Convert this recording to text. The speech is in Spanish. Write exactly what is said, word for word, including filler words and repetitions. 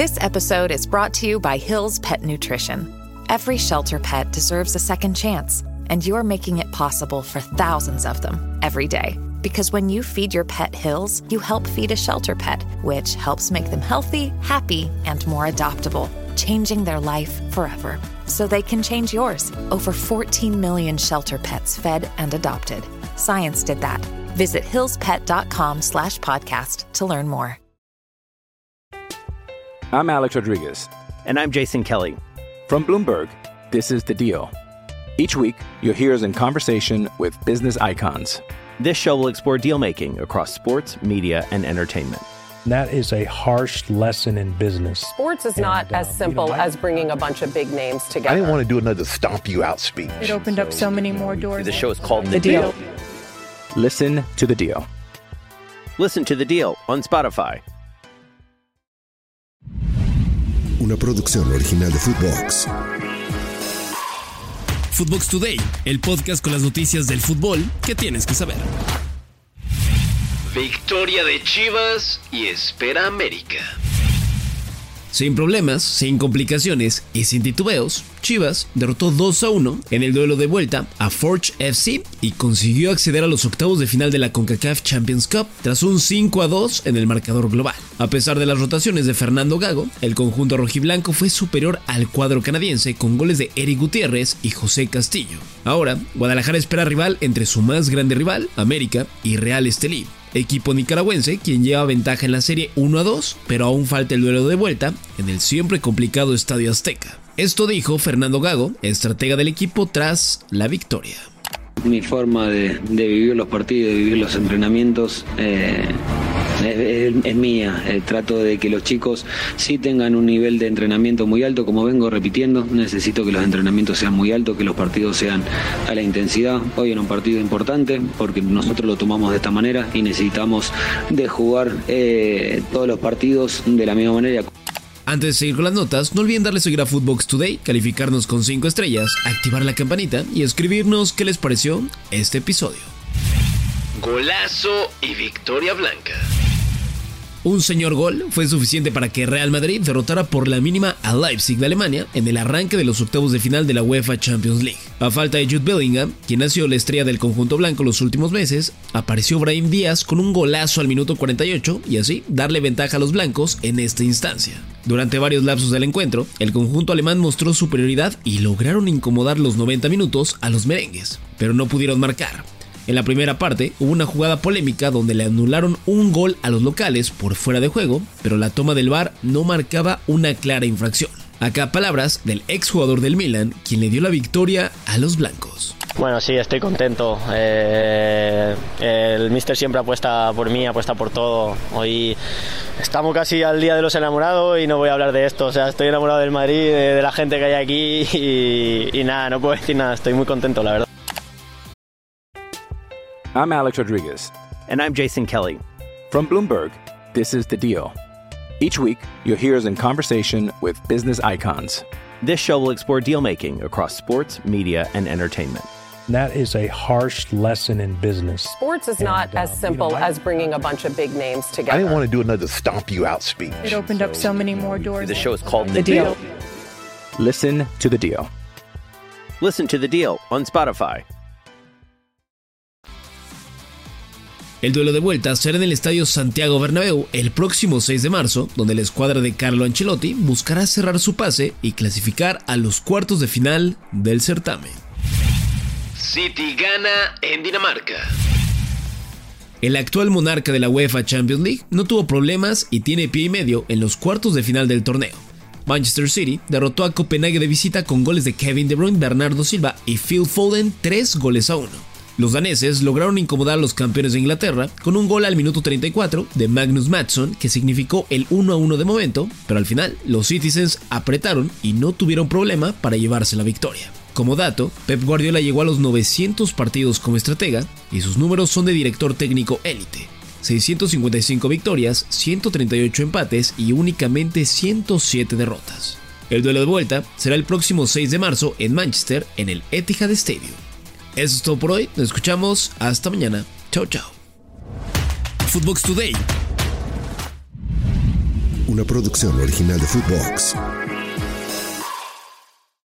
This episode is brought to you by Hill's Pet Nutrition. Every shelter pet deserves a second chance, and you're making it possible for thousands of them every day. Because when you feed your pet Hill's, you help feed a shelter pet, which helps make them healthy, happy, and more adoptable, changing their life forever. So they can change yours. Over fourteen million shelter pets fed and adopted. Science did that. Visit hillspet.com slash podcast to learn more. I'm Alex Rodriguez. And I'm Jason Kelly. From Bloomberg, this is The Deal. Each week, you'll hear us in conversation with business icons. This show will explore deal-making across sports, media, and entertainment. That is a harsh lesson in business. Sports is not and, uh, as simple you know, I, as bringing a bunch of big names together. I didn't want to do another stomp you out speech. It opened so, up so many more doors. The show is called The, the deal. deal. Listen to The Deal. Listen to The Deal on Spotify. Una producción original de Footbox. Footbox Today, el podcast con las noticias del fútbol que tienes que saber. Victoria de Chivas y espera América. Sin problemas, sin complicaciones y sin titubeos, Chivas derrotó dos a uno en el duelo de vuelta a Forge F C y consiguió acceder a los octavos de final de la CONCACAF Champions Cup tras un cinco a dos en el marcador global. A pesar de las rotaciones de Fernando Gago, el conjunto rojiblanco fue superior al cuadro canadiense con goles de Eric Gutiérrez y José Castillo. Ahora, Guadalajara espera rival entre su más grande rival, América, y Real Estelí, equipo nicaragüense quien lleva ventaja en la serie uno a dos, pero aún falta el duelo de vuelta en el siempre complicado Estadio Azteca. Esto dijo Fernando Gago, estratega del equipo tras la victoria. Mi forma de, de vivir los partidos, de vivir los entrenamientos eh, es, es, es mía. Eh, trato de que los chicos sí tengan un nivel de entrenamiento muy alto, como vengo repitiendo. Necesito que los entrenamientos sean muy altos, que los partidos sean a la intensidad. Hoy era un partido importante porque nosotros lo tomamos de esta manera y necesitamos de jugar eh, todos los partidos de la misma manera. Antes de seguir con las notas, no olviden darle seguir a Footbox Today, calificarnos con cinco estrellas, activar la campanita y escribirnos qué les pareció este episodio. Golazo y victoria blanca. Un señor gol fue suficiente para que Real Madrid derrotara por la mínima a Leipzig de Alemania en el arranque de los octavos de final de la UEFA Champions League. A falta de Jude Bellingham, quien ha sido la estrella del conjunto blanco los últimos meses, apareció Brahim Díaz con un golazo al minuto cuarenta y ocho y así darle ventaja a los blancos en esta instancia. Durante varios lapsos del encuentro, el conjunto alemán mostró superioridad y lograron incomodar los noventa minutos a los merengues, pero no pudieron marcar. En la primera parte hubo una jugada polémica donde le anularon un gol a los locales por fuera de juego, pero la toma del V A R no marcaba una clara infracción. Acá palabras del exjugador del Milan, quien le dio la victoria a los blancos. Bueno, sí, estoy contento. Eh, el míster siempre apuesta por mí, apuesta por todo. Hoy estamos casi al día de los enamorados y no voy a hablar de esto. O sea, estoy enamorado del Madrid, de, de la gente que hay aquí y, y nada, no puedo decir nada. Estoy muy contento, la verdad. I'm Alex Rodriguez. And I'm Jason Kelly. From Bloomberg, this is The Deal. Each week, you'll hear us in conversation with business icons. This show will explore deal-making across sports, media, and entertainment. That is a harsh lesson in business. Sports is not and, uh, as simple you know, I, as bringing a bunch of big names together. I didn't want to do another stomp you out speech. It opened so, up so many more doors. The show is called The, the deal. deal. Listen to The Deal. Listen to The Deal on Spotify. El duelo de vuelta será en el Estadio Santiago Bernabéu el próximo seis de marzo, donde la escuadra de Carlo Ancelotti buscará cerrar su pase y clasificar a los cuartos de final del certamen. City gana en Dinamarca. El actual monarca de la UEFA Champions League no tuvo problemas y tiene pie y medio en los cuartos de final del torneo. Manchester City derrotó a Copenhague de visita con goles de Kevin De Bruyne, Bernardo Silva y Phil Foden, tres goles a uno. Los daneses lograron incomodar a los campeones de Inglaterra con un gol al minuto treinta y cuatro de Magnus Madsson que significó el uno a uno de momento, pero al final los Citizens apretaron y no tuvieron problema para llevarse la victoria. Como dato, Pep Guardiola llegó a los novecientos partidos como estratega y sus números son de director técnico élite. seiscientas cincuenta y cinco victorias, ciento treinta y ocho empates y únicamente ciento siete derrotas. El duelo de vuelta será el próximo seis de marzo en Manchester en el Etihad Stadium. Eso es todo por hoy, nos escuchamos, hasta mañana, chao chao. Footbox Today. una producción original de Footbox.